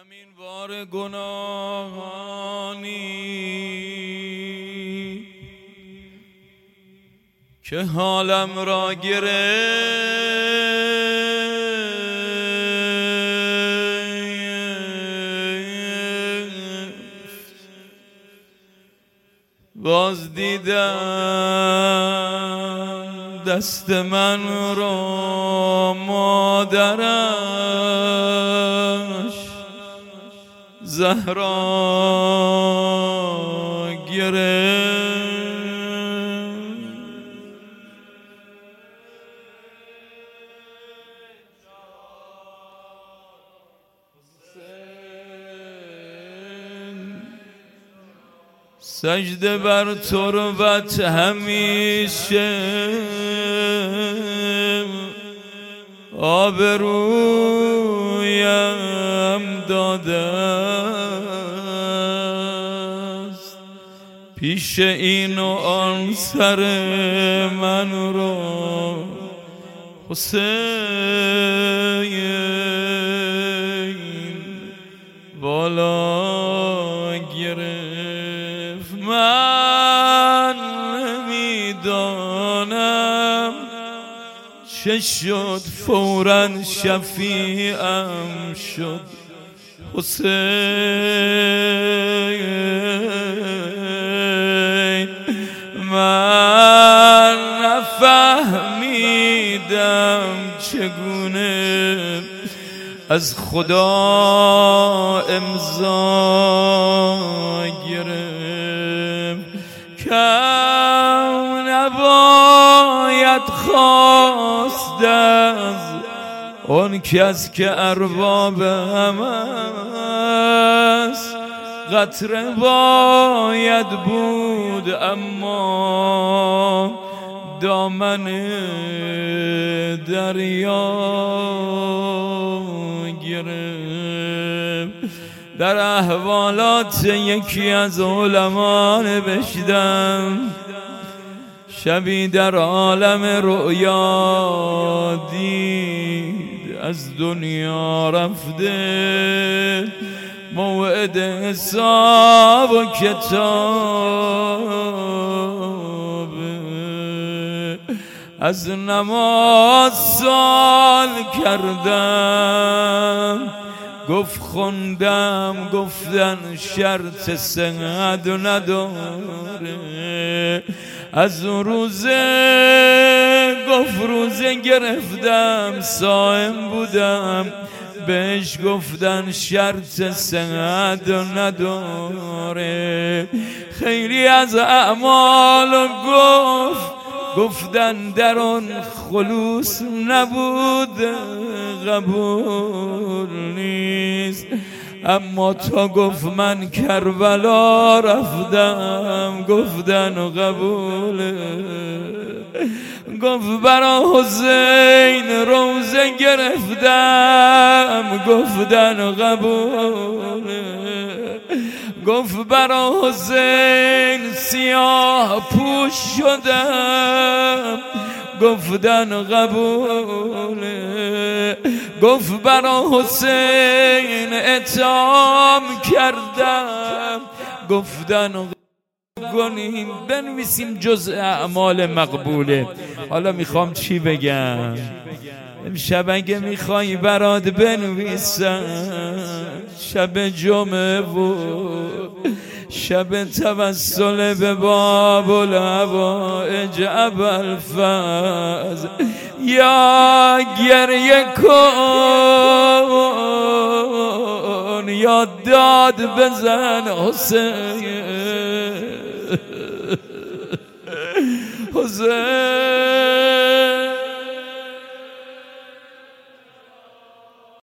همین بار گناهانی که حالم را گرفت، باز دیدم دست من را مادرش زهرا گرفت. سجده بر تربت همیشه آبرویم داده است، پیش این و آن سر من را حسین بالا گرفت. من نمیدانم چه شد، فوراً شفیعم شد حسین. من نفهمیدم چگونه از خدا امضا گرفت. کم نباید خواست از اون کس که ارباب همه است، قطره باید بود اما دامن دریا گرفت. در احوالات یکی از علما نوشتم شبی در عالم رؤیا دید از دنیا رفته، موعد حساب و کتاب از نماز سال کردم. گفت خوندم، گفتن شرط صحت نداره. از روزه گفت روزه گرفتم، صائم بودم، بهش گفتن شرط صحت نداره. خیلی از اعمال گفتن در اون خلوص نبود، قبول نیست. اما تا گفت من کربلا رفتم، گفتن قبوله. گفت برا حسین روزه گرفتم، گفتن قبوله. گفت برا حسین سیاه پوش شدم، گفتن قبوله. گفت برا حسین اطعام کردم، گفتن کنیم بنویسیم جزء اعمال مقبوله. حالا میخوام چی بگم امشب، اگه میخوای برات بنویسم شب جمعه بود، شب توسل به باب الهوائج ابوالفضل. یا گریه کن یا داد بزن حسین، حسین